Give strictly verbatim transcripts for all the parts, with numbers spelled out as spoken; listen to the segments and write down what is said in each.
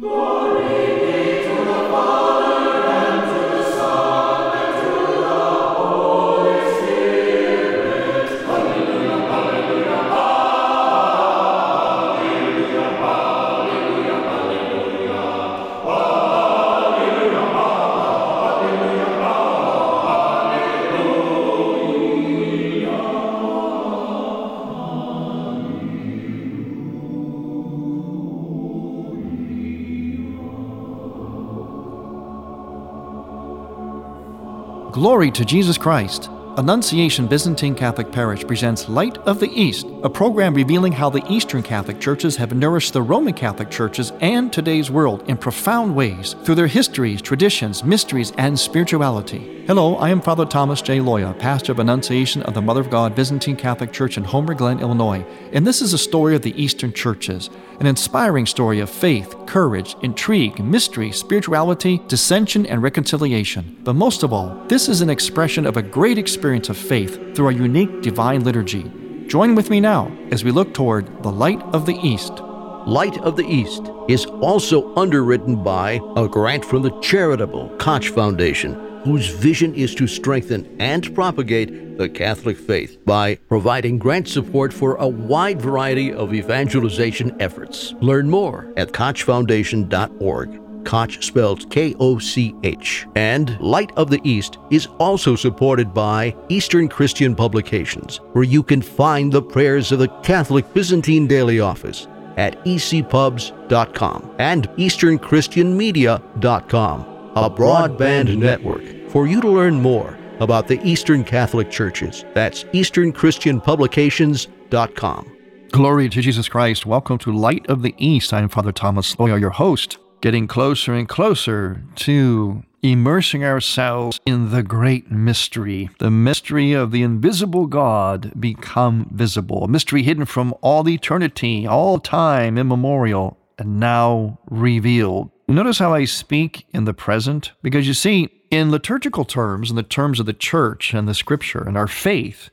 Glory to Jesus Christ. Annunciation Byzantine Catholic Parish presents Light of the East, a program revealing how the Eastern Catholic Churches have nourished the Roman Catholic Churches and today's world in profound ways through their histories, traditions, mysteries, and spirituality. Hello, I am Father Thomas J. Loya, pastor of Annunciation of the Mother of God Byzantine Catholic Church in Homer Glen, Illinois, and this is a story of the Eastern Churches, an inspiring story of faith, courage, intrigue, mystery, spirituality, dissension, and reconciliation. But most of all, this is an expression of a great experience of faith through our unique divine liturgy. Join with me now as we look toward the Light of the East. Light of the East is also underwritten by a grant from the charitable Koch Foundation, whose vision is to strengthen and propagate the Catholic faith by providing grant support for a wide variety of evangelization efforts. Learn more at koch foundation dot org. Koch spelled K O C H. And Light of the East is also supported by Eastern Christian Publications, where you can find the prayers of the Catholic Byzantine Daily Office at e c pubs dot com and eastern christian media dot com, a broadband network for you to learn more about the Eastern Catholic Churches. That's eastern christian publications dot com. Glory to Jesus Christ. Welcome to Light of the East. I am Father Thomas Loya, your host, getting closer and closer to immersing ourselves in the great mystery, the mystery of the invisible God become visible, a mystery hidden from all eternity, all time immemorial, and now revealed. Notice how I speak in the present, because you see, in liturgical terms, in the terms of the church and the scripture and our faith,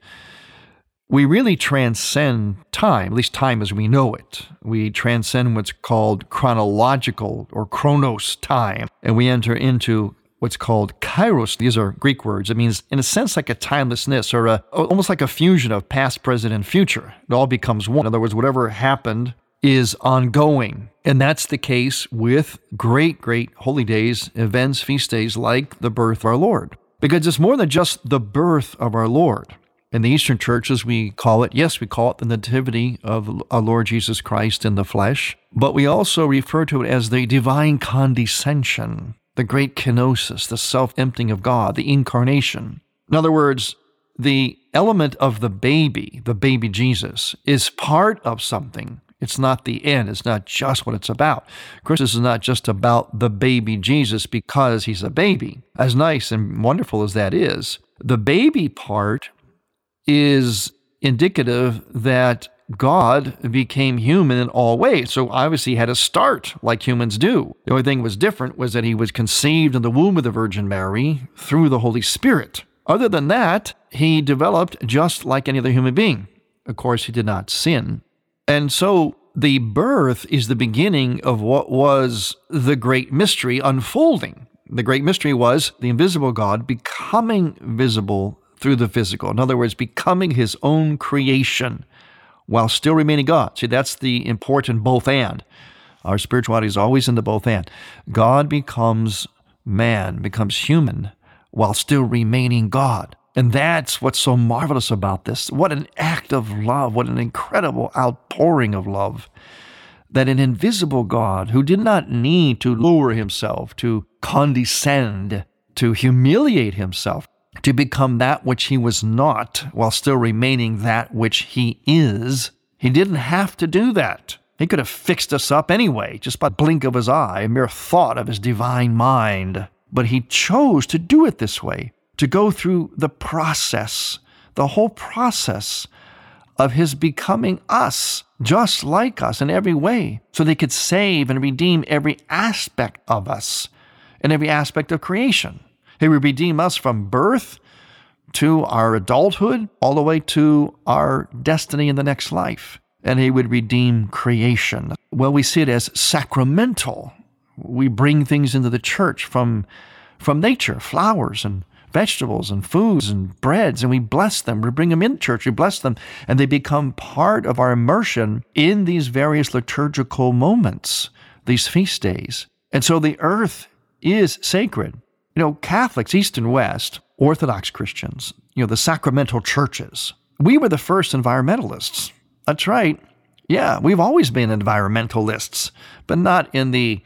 we really transcend time, at least time as we know it. We transcend what's called chronological or chronos time, and we enter into what's called kairos. These are Greek words. It means, in a sense, like a timelessness or a, almost like a fusion of past, present, and future. It all becomes one. In other words, whatever happened is ongoing. And that's the case with great, great holy days, events, feast days like the birth of our Lord. Because it's more than just the birth of our Lord. In the Eastern churches, we call it, yes, we call it the nativity of our Lord Jesus Christ in the flesh, but we also refer to it as the divine condescension, the great kenosis, the self-emptying of God, the incarnation. In other words, the element of the baby, the baby Jesus, is part of something. It's not the end. It's not just what it's about. Christmas is not just about the baby Jesus because he's a baby. As nice and wonderful as that is, the baby part is indicative that God became human in all ways. So obviously he had a start like humans do. The only thing that was different was that he was conceived in the womb of the Virgin Mary through the Holy Spirit. Other than that, he developed just like any other human being. Of course, he did not sin. And so the birth is the beginning of what was the great mystery unfolding. The great mystery was the invisible God becoming visible through the physical. In other words, becoming his own creation while still remaining God. See, that's the important both and. Our spirituality is always in the both and. God becomes man, becomes human while still remaining God. And that's what's so marvelous about this. What an act of love, what an incredible outpouring of love, that an invisible God who did not need to lower himself, to condescend, to humiliate himself, to become that which he was not while still remaining that which he is. He didn't have to do that. He could have fixed us up anyway, just by a blink of his eye, a mere thought of his divine mind. But he chose to do it this way, to go through the process, the whole process of his becoming us, just like us in every way, so they could save and redeem every aspect of us and every aspect of creation. He would redeem us from birth to our adulthood, all the way to our destiny in the next life. And he would redeem creation. Well, we see it as sacramental. We bring things into the church from, from nature, flowers and vegetables and foods and breads, and we bless them. We bring them in church, we bless them, and they become part of our immersion in these various liturgical moments, these feast days. And so the earth is sacred. You know, Catholics, East and West, Orthodox Christians, you know, the sacramental churches, we were the first environmentalists. That's right. Yeah, we've always been environmentalists, but not in the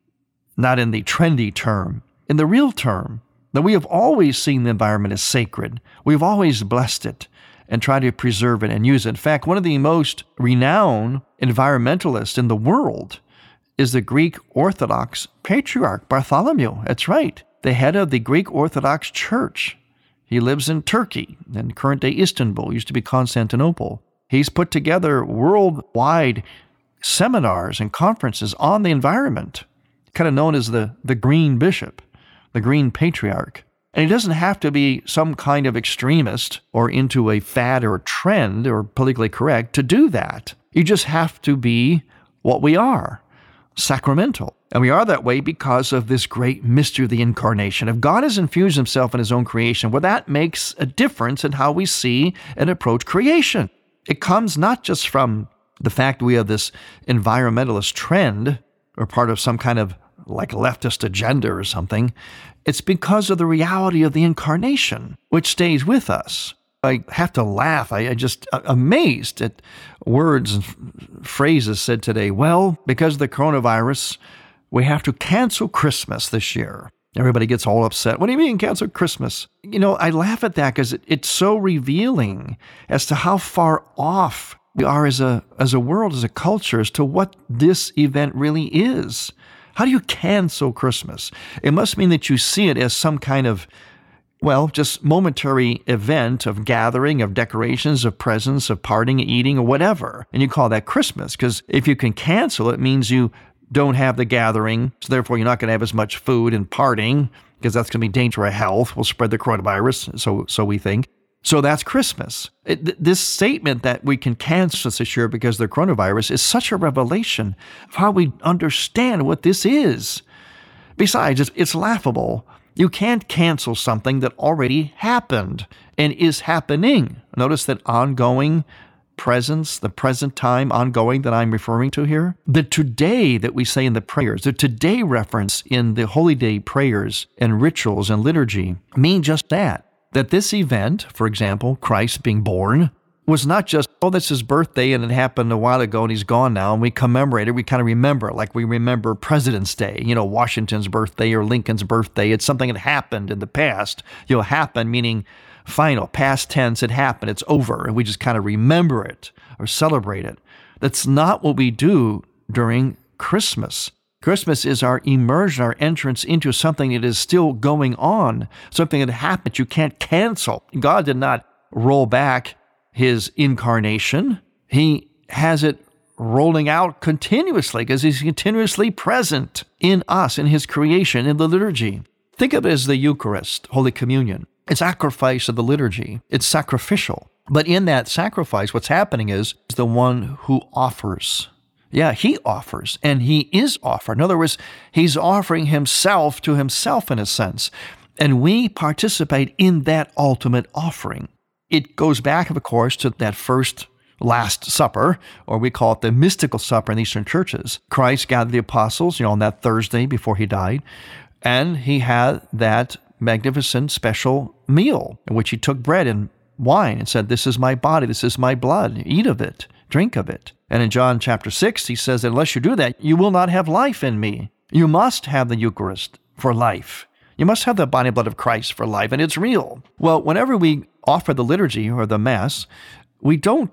not in the trendy term, in the real term, that we have always seen the environment as sacred. We've always blessed it and tried to preserve it and use it. In fact, one of the most renowned environmentalists in the world is the Greek Orthodox Patriarch Bartholomew. That's right, the head of the Greek Orthodox Church. He lives in Turkey, in current-day Istanbul, used to be Constantinople. He's put together worldwide seminars and conferences on the environment, kind of known as the, the Green Bishop, the Green Patriarch. And he doesn't have to be some kind of extremist or into a fad or trend or politically correct to do that. You just have to be what we are, sacramental. And we are that way because of this great mystery of the incarnation. If God has infused himself in his own creation, well, that makes a difference in how we see and approach creation. It comes not just from the fact we have this environmentalist trend or part of some kind of like leftist agenda or something. It's because of the reality of the incarnation, which stays with us. I have to laugh. I, I just uh, amazed at words and f- phrases said today. Well, because of the coronavirus, we have to cancel Christmas this year. Everybody gets all upset. What do you mean cancel Christmas? You know, I laugh at that because it, it's so revealing as to how far off we are as a as a world, as a culture, as to what this event really is. How do you cancel Christmas? It must mean that you see it as some kind of, well, just momentary event of gathering, of decorations, of presents, of partying, eating, or whatever. And you call that Christmas, because if you can cancel it, it means you don't have the gathering, so therefore you're not going to have as much food and partying, because that's going to be dangerous to health, will spread the coronavirus, so so we think. So that's Christmas. It, th- this statement that we can cancel this year because of the coronavirus is such a revelation of how we understand what this is. Besides, it's, it's laughable. You can't cancel something that already happened and is happening. Notice that ongoing presence, the present time ongoing that I'm referring to here. The today that we say in the prayers, the today reference in the Holy Day prayers and rituals and liturgy mean just that. That this event, for example, Christ being born, was not just, oh, that's his birthday and it happened a while ago and he's gone now and we commemorate it. We kind of remember it like we remember President's Day, you know, Washington's birthday or Lincoln's birthday. It's something that happened in the past. You know, happened meaning final, past tense, it happened, it's over, and we just kind of remember it or celebrate it. That's not what we do during Christmas. Christmas is our immersion, our entrance into something that is still going on, something that happened you can't cancel. God did not roll back his incarnation. He has it rolling out continuously because he's continuously present in us, in his creation, in the liturgy. Think of it as the Eucharist, Holy Communion. It's sacrifice of the liturgy. It's sacrificial. But in that sacrifice, what's happening is the one who offers. Yeah, he offers, and he is offered. In other words, he's offering himself to himself in a sense, and we participate in that ultimate offering. It goes back, of course, to that first Last Supper, or we call it the mystical supper in Eastern churches. Christ gathered the apostles, you know, on that Thursday before he died, and he had that magnificent special meal in which he took bread and wine and said, "This is my body, this is my blood, eat of it, drink of it." And in John chapter six, he says that unless you do that, you will not have life in me. You must have the Eucharist for life. You must have the body and blood of Christ for life, and it's real. Well, whenever we offer the liturgy or the Mass, we don't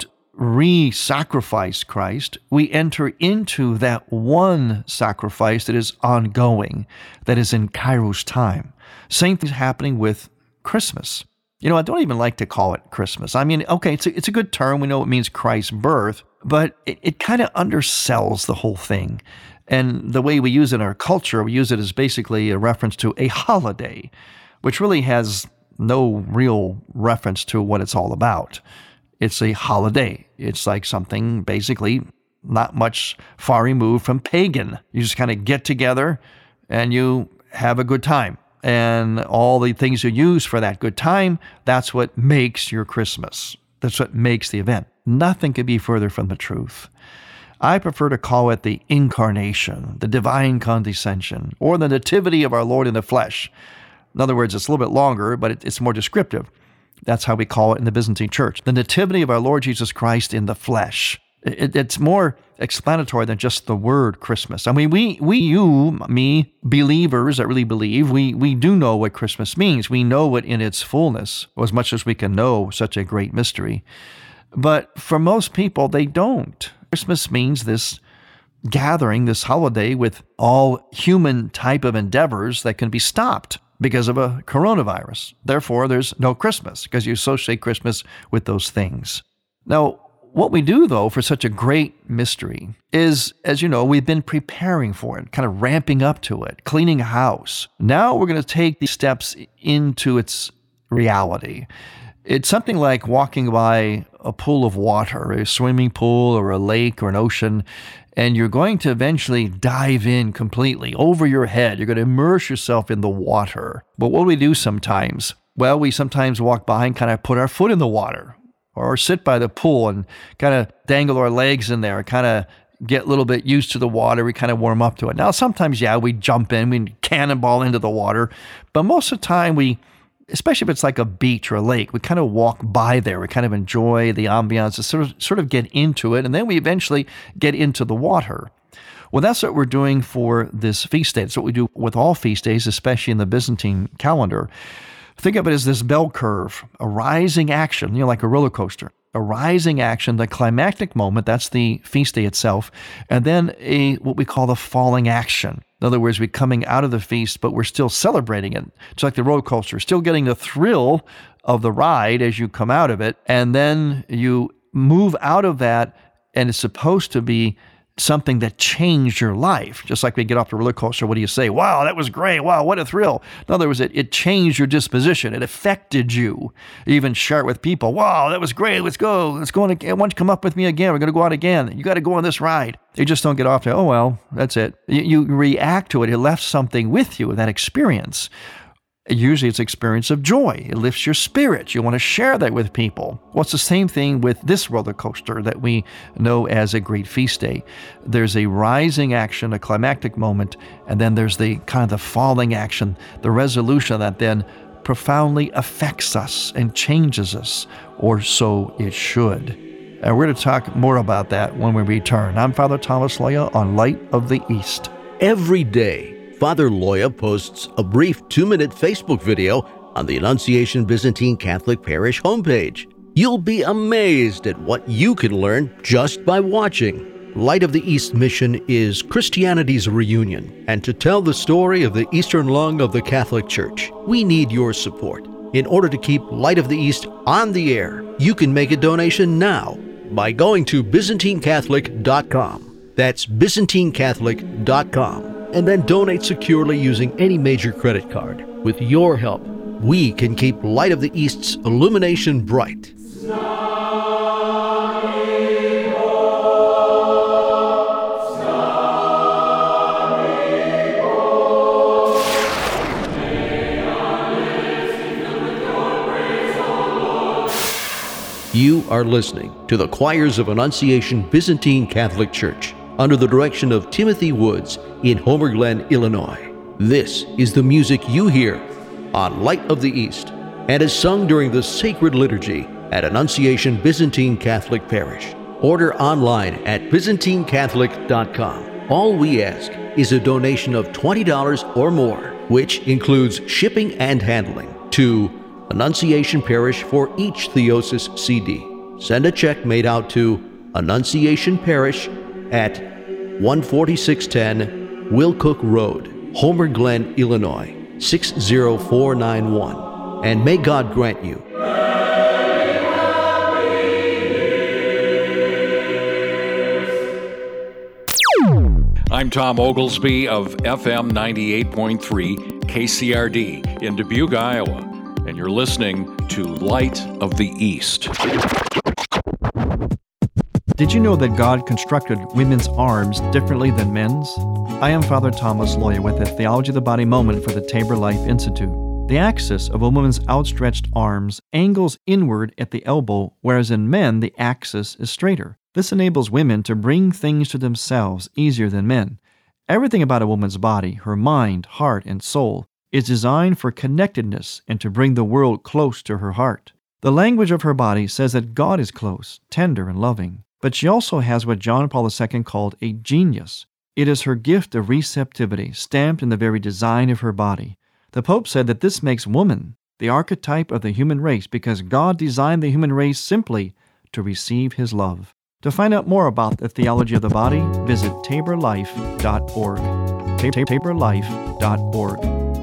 re-sacrifice Christ. We enter into that one sacrifice that is ongoing, that is in Kairos time. Same thing's happening with Christmas. You know, I don't even like to call it Christmas. I mean, okay, it's a, it's a good term. We know it means Christ's birth, but it, it kind of undersells the whole thing. And the way we use it in our culture, we use it as basically a reference to a holiday, which really has no real reference to what it's all about. It's a holiday. It's like something basically not much far removed from pagan. You just kind of get together and you have a good time. And all the things you use for that good time, that's what makes your Christmas. That's what makes the event. Nothing could be further from the truth. I prefer to call it the incarnation, the divine condescension, or the nativity of our Lord in the flesh. In other words, it's a little bit longer, but it's more descriptive. That's how we call it in the Byzantine Church. The nativity of our Lord Jesus Christ in the flesh. It, it's more explanatory than just the word Christmas. I mean, we, we, you, me, believers that really believe, we, we do know what Christmas means. We know it in its fullness, or as much as we can know such a great mystery. But for most people, they don't. Christmas means this gathering, this holiday with all human type of endeavors that can be stopped because of a coronavirus. Therefore, there's no Christmas because you associate Christmas with those things. Now, what we do, though, for such a great mystery is, as you know, we've been preparing for it, kind of ramping up to it, cleaning a house. Now we're going to take these steps into its reality. It's something like walking by a pool of water, a swimming pool or a lake or an ocean, and you're going to eventually dive in completely over your head. You're going to immerse yourself in the water. But what do we do sometimes? Well, we sometimes walk by and kind of put our foot in the water, or sit by the pool and kind of dangle our legs in there, kind of get a little bit used to the water. We kind of warm up to it. Now, sometimes, yeah, we jump in, we cannonball into the water, but most of the time we, especially if it's like a beach or a lake, we kind of walk by there. We kind of enjoy the ambiance, sort of, sort of get into it, and then we eventually get into the water. Well, that's what we're doing for this feast day. That's what we do with all feast days, especially in the Byzantine calendar. Think of it as this bell curve, a rising action, you know, like a roller coaster. A rising action, the climactic moment, that's the feast day itself, and then a what we call the falling action. In other words, we're coming out of the feast, but we're still celebrating it. It's like the roller coaster, still getting the thrill of the ride as you come out of it, and then you move out of that, and it's supposed to be something that changed your life. Just like we get off the roller coaster, what do you say? Wow, that was great. Wow, what a thrill. In other words, it, it changed your disposition. It affected you. You even share it with people. Wow, that was great. Let's go. Let's go on again. Why don't you come up with me again? We're going to go out again. You got to go on this ride. You just don't get off there. Oh, well, that's it. You, you react to it. It left something with you, that experience. Usually it's an experience of joy. It lifts your spirit. You want to share that with people. Well, it's the same thing with this roller coaster that we know as a great feast day. There's a rising action, a climactic moment, and then there's the kind of the falling action, the resolution that then profoundly affects us and changes us, or so it should. And we're going to talk more about that when we return. I'm Father Thomas Loya on Light of the East. Every day, Father Loya posts a brief two-minute Facebook video on the Annunciation Byzantine Catholic Parish homepage. You'll be amazed at what you can learn just by watching. Light of the East mission is Christianity's reunion, and to tell the story of the Eastern lung of the Catholic Church, we need your support. In order to keep Light of the East on the air, you can make a donation now by going to Byzantine Catholic dot com. That's Byzantine Catholic dot com. And then donate securely using any major credit card. With your help, we can keep Light of the East's illumination bright. You are listening to the Choirs of Annunciation Byzantine Catholic Church, under the direction of Timothy Woods in Homer Glen, Illinois. This is the music you hear on Light of the East and is sung during the sacred liturgy at Annunciation Byzantine Catholic Parish. Order online at Byzantine Catholic dot com. All we ask is a donation of twenty dollars or more, which includes shipping and handling, to Annunciation Parish for each Theosis C D. Send a check made out to Annunciation Parish at one forty-six ten Wilcook Road, Homer Glen, Illinois, six zero four nine one. And may God grant you. I'm Tom Oglesby of F M ninety-eight point three K C R D in Dubuque, Iowa, and you're listening to Light of the East. Did you know that God constructed women's arms differently than men's? I am Father Thomas Loya with a Theology of the Body moment for the Tabor Life Institute. The axis of a woman's outstretched arms angles inward at the elbow, whereas in men the axis is straighter. This enables women to bring things to themselves easier than men. Everything about a woman's body, her mind, heart, and soul, is designed for connectedness and to bring the world close to her heart. The language of her body says that God is close, tender, and loving. But she also has what John Paul the Second called a genius. It is her gift of receptivity, stamped in the very design of her body. The Pope said that this makes woman the archetype of the human race because God designed the human race simply to receive His love. To find out more about the theology of the body, visit tabor life dot org. tabor life dot org.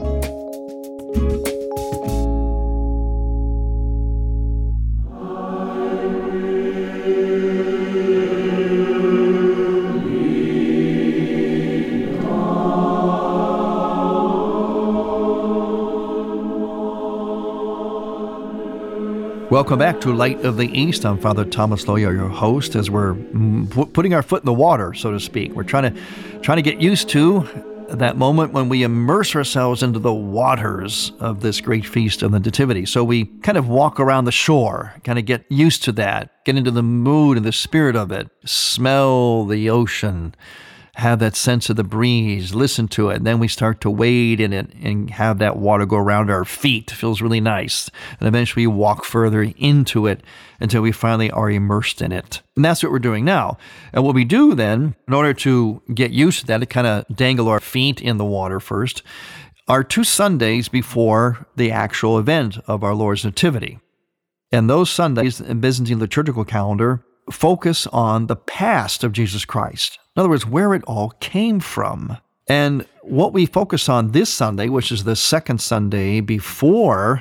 Welcome back to Light of the East. I'm Father Thomas Loya, your host, as we're p- putting our foot in the water, so to speak. We're trying to trying to get used to that moment when we immerse ourselves into the waters of this great feast of the Nativity. So we kind of walk around the shore, kind of get used to that, get into the mood and the spirit of it, smell the ocean, have that sense of the breeze, listen to it, and then we start to wade in it and have that water go around our feet. It feels really nice. And eventually we walk further into it until we finally are immersed in it. And that's what we're doing now. And what we do then, in order to get used to that, to kind of dangle our feet in the water first, are two Sundays before the actual event of our Lord's Nativity. And those Sundays in Byzantine liturgical calendar focus on the past of Jesus Christ. In other words, where it all came from. And what we focus on this Sunday, which is the second Sunday before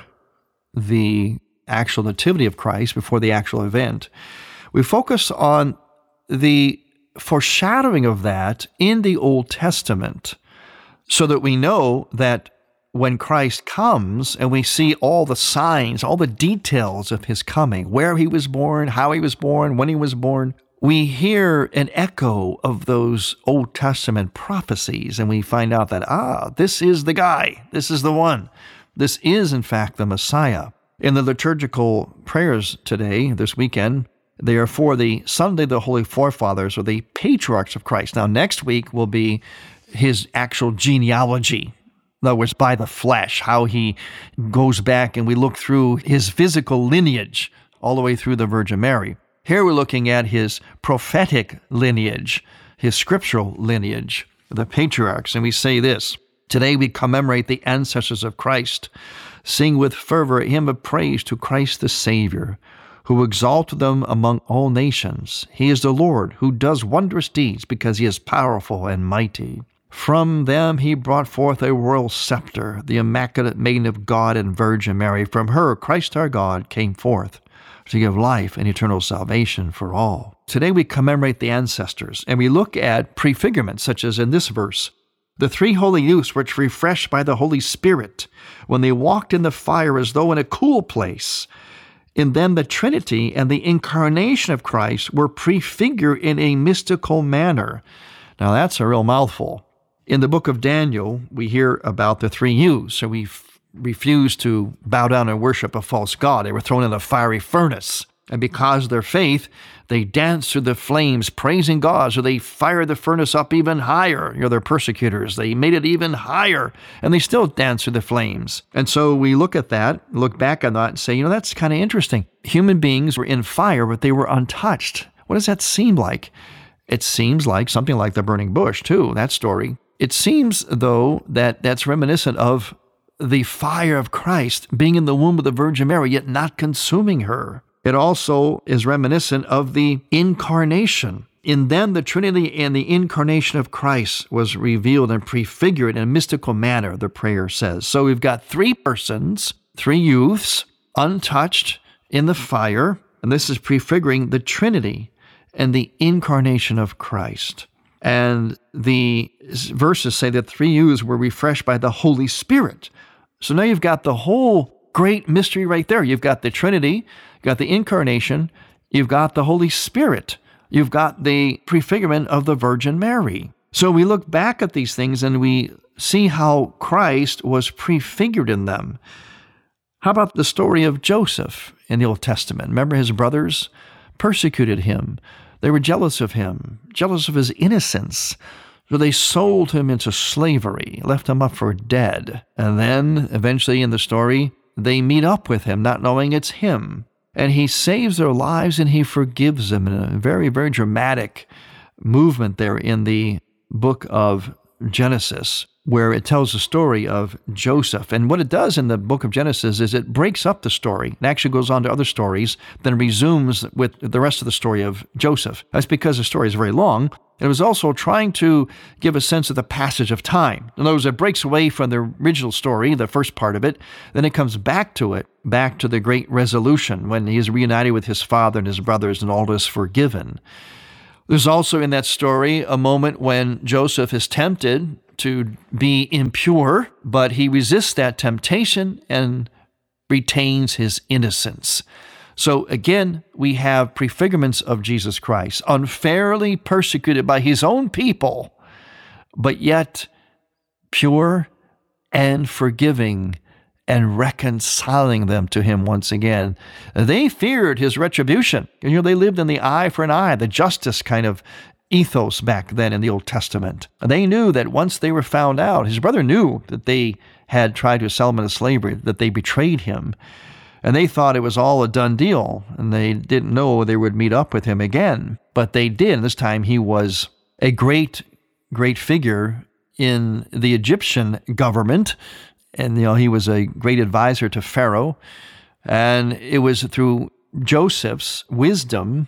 the actual Nativity of Christ, before the actual event, we focus on the foreshadowing of that in the Old Testament, so that we know that when Christ comes and we see all the signs, all the details of His coming, where He was born, how He was born, when He was born, we hear an echo of those Old Testament prophecies, and we find out that, ah, this is the guy. This is the one. This is, in fact, the Messiah. In the liturgical prayers today, this weekend, they are for the Sunday of the Holy Forefathers, or the patriarchs of Christ. Now, next week will be His actual genealogy. In other words, by the flesh, how He goes back and we look through His physical lineage all the way through the Virgin Mary. Here we're looking at His prophetic lineage, His scriptural lineage, the patriarchs. And we say this: today we commemorate the ancestors of Christ. Sing with fervor a hymn of praise to Christ the Savior, who exalted them among all nations. He is the Lord who does wondrous deeds because He is powerful and mighty. From them He brought forth a royal scepter, the immaculate maiden of God and Virgin Mary. From her Christ our God came forth to give life and eternal salvation for all. Today we commemorate the ancestors, and we look at prefigurements, such as in this verse. The three holy youths were refreshed by the Holy Spirit when they walked in the fire as though in a cool place. And then the Trinity and the incarnation of Christ were prefigured in a mystical manner. Now that's a real mouthful. In the book of Daniel, we hear about the three youths, so we f- refused to bow down and worship a false god. They were thrown in a fiery furnace. And because of their faith, they danced through the flames, praising God. So they fired the furnace up even higher. You know, their persecutors, they made it even higher, and they still danced through the flames. And so we look at that, look back on that, and say, you know, that's kind of interesting. Human beings were in fire, but they were untouched. What does that seem like? It seems like something like the burning bush, too, that story. It seems, though, that that's reminiscent of the fire of Christ being in the womb of the Virgin Mary, yet not consuming her. It also is reminiscent of the incarnation. In them, the Trinity and the incarnation of Christ was revealed and prefigured in a mystical manner, the prayer says. So we've got three persons, three youths, untouched in the fire, and this is prefiguring the Trinity and the incarnation of Christ. And the verses say that three youths were refreshed by the Holy Spirit. So now you've got the whole great mystery right there. You've got the Trinity, you've got the incarnation, you've got the Holy Spirit. You've got the prefigurement of the Virgin Mary. So we look back at these things and we see how Christ was prefigured in them. How about the story of Joseph in the Old Testament? Remember, his brothers persecuted him. They were jealous of him, jealous of his innocence. So they sold him into slavery, left him up for dead. And then, eventually in the story, they meet up with him, not knowing it's him. And he saves their lives and he forgives them in a very, very dramatic movement there in the book of Genesis, where it tells the story of Joseph. And what it does in the book of Genesis is it breaks up the story and actually goes on to other stories, then resumes with the rest of the story of Joseph. That's because the story is very long. It was also trying to give a sense of the passage of time. In other words, it breaks away from the original story, the first part of it, then it comes back to it, back to the great resolution when he is reunited with his father and his brothers and all is forgiven. There's also in that story a moment when Joseph is tempted to be impure, but he resists that temptation and retains his innocence. So again, we have prefigurements of Jesus Christ, unfairly persecuted by his own people, but yet pure and forgiving and reconciling them to him once again. They feared his retribution. You know, they lived in the eye for an eye, the justice kind of ethos back then in the Old Testament. They knew that once they were found out, his brother knew that they had tried to sell him into slavery, that they betrayed him. And they thought it was all a done deal, and they didn't know they would meet up with him again. But they did. This time he was a great, great figure in the Egyptian government. And, you know, he was a great advisor to Pharaoh. And it was through Joseph's wisdom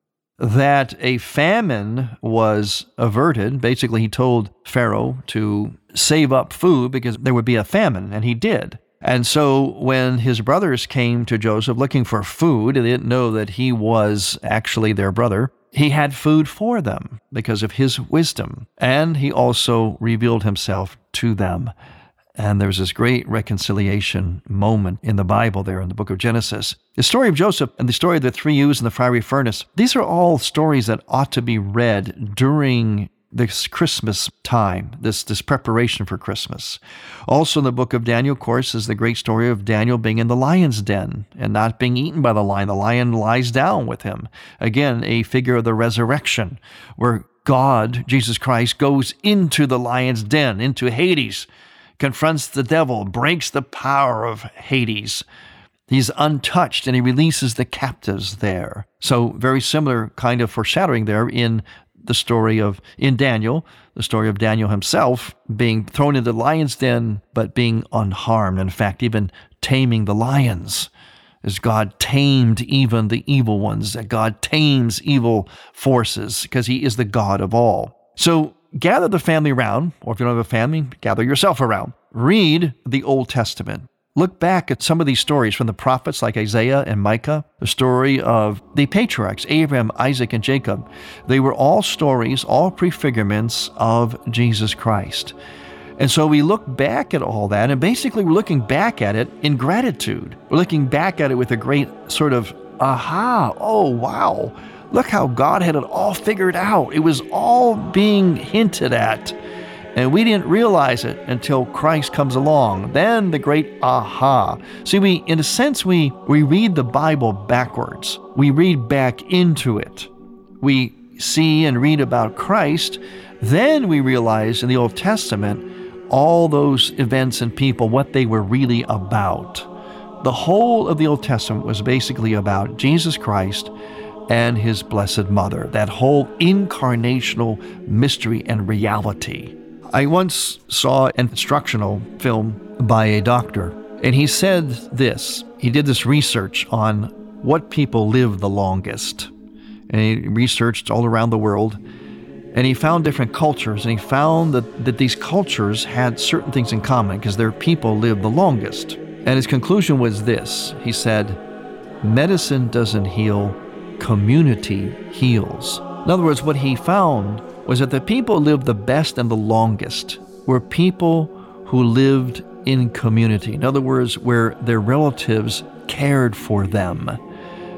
that a famine was averted. Basically, he told Pharaoh to save up food because there would be a famine, and he did. And so when his brothers came to Joseph looking for food, they didn't know that he was actually their brother. He had food for them because of his wisdom. And he also revealed himself to them. And there's this great reconciliation moment in the Bible there in the book of Genesis. The story of Joseph and the story of the three youths in the fiery furnace, these are all stories that ought to be read during this Christmas time, this, this preparation for Christmas. Also in the book of Daniel, of course, is the great story of Daniel being in the lion's den and not being eaten by the lion. The lion lies down with him. Again, a figure of the resurrection, where God, Jesus Christ, goes into the lion's den, into Hades, confronts the devil, breaks the power of Hades. He's untouched, and he releases the captives there. So very similar kind of foreshadowing there in the story of, in Daniel, the story of Daniel himself being thrown into the lion's den, but being unharmed. In fact, even taming the lions, as God tamed even the evil ones, that God tames evil forces because he is the God of all. So gather the family around, or if you don't have a family, gather yourself around. Read the Old Testament. Look back at some of these stories from the prophets like Isaiah and Micah, the story of the patriarchs, Abraham, Isaac, and Jacob. They were all stories, all prefigurements of Jesus Christ. And so we look back at all that, and basically we're looking back at it in gratitude. We're looking back at it with a great sort of, aha, oh, wow. Look how God had it all figured out. It was all being hinted at. And we didn't realize it until Christ comes along. Then the great aha. See, we, in a sense, we, we read the Bible backwards. We read back into it. We see and read about Christ. Then we realize in the Old Testament all those events and people, what they were really about. The whole of the Old Testament was basically about Jesus Christ and his Blessed Mother, that whole incarnational mystery and reality. I once saw an instructional film by a doctor, and he said this. He did this research on what people live the longest. And he researched all around the world, and he found different cultures, and he found that, that these cultures had certain things in common because their people lived the longest. And his conclusion was this. He said, medicine doesn't heal, community heals. In other words, what he found was that the people who lived the best and the longest were people who lived in community. In other words, where their relatives cared for them.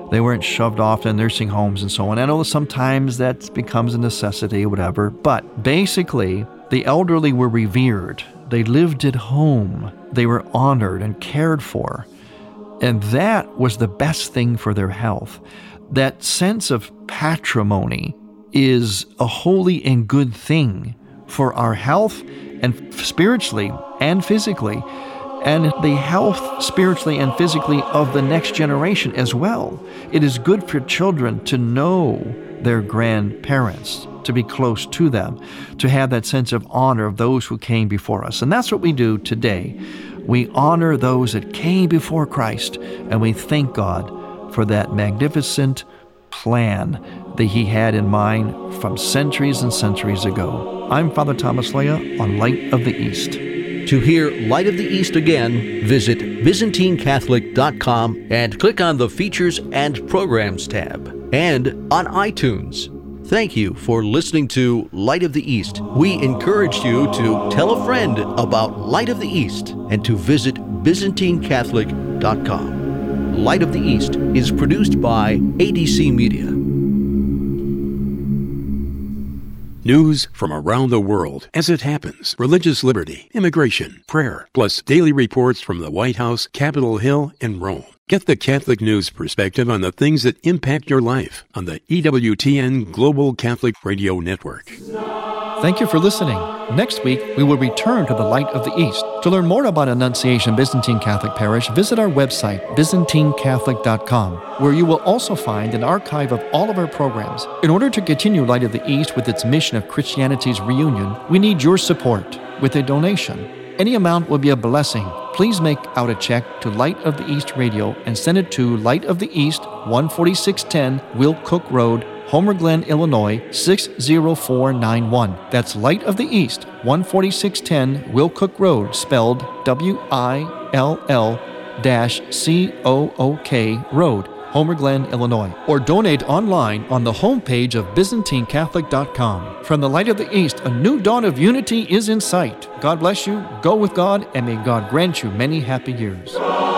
They weren't shoved off to nursing homes and so on. I know sometimes that becomes a necessity, whatever. But basically, the elderly were revered. They lived at home. They were honored and cared for. And that was the best thing for their health. That sense of patrimony is a holy and good thing for our health and spiritually and physically, and the health spiritually and physically of the next generation as well. It is good for children to know their grandparents, to be close to them, to have that sense of honor of those who came before us. And that's what we do today. We honor those that came before Christ, and we thank God for that magnificent plan that He had in mind from centuries and centuries ago. I'm Father Thomas Loya on Light of the East. To hear Light of the East again, visit Byzantine Catholic dot com and click on the Features and Programs tab, and on iTunes. Thank you for listening to Light of the East. We encourage you to tell a friend about Light of the East and to visit Byzantine Catholic dot com. Light of the East is produced by A D C Media. News from around the world as it happens. Religious liberty, immigration, prayer, plus daily reports from the White House, Capitol Hill, and Rome. Get the Catholic News perspective on the things that impact your life on the E W T N Global Catholic Radio Network. Thank you for listening. Next week, we will return to the Light of the East. To learn more about Annunciation Byzantine Catholic Parish, visit our website, Byzantine Catholic dot com, where you will also find an archive of all of our programs. In order to continue Light of the East with its mission of Christianity's reunion, we need your support with a donation. Any amount will be a blessing. Please make out a check to Light of the East Radio and send it to Light of the East, one forty-six ten Will Cook Road, Homer Glen, Illinois, six zero four nine one. That's Light of the East, one forty-six ten Will Cook Road, spelled W I L L C O O K Road, Homer Glen, Illinois. Or donate online on the homepage of Byzantine Catholic dot com. From the Light of the East, a new dawn of unity is in sight. God bless you, go with God, and may God grant you many happy years.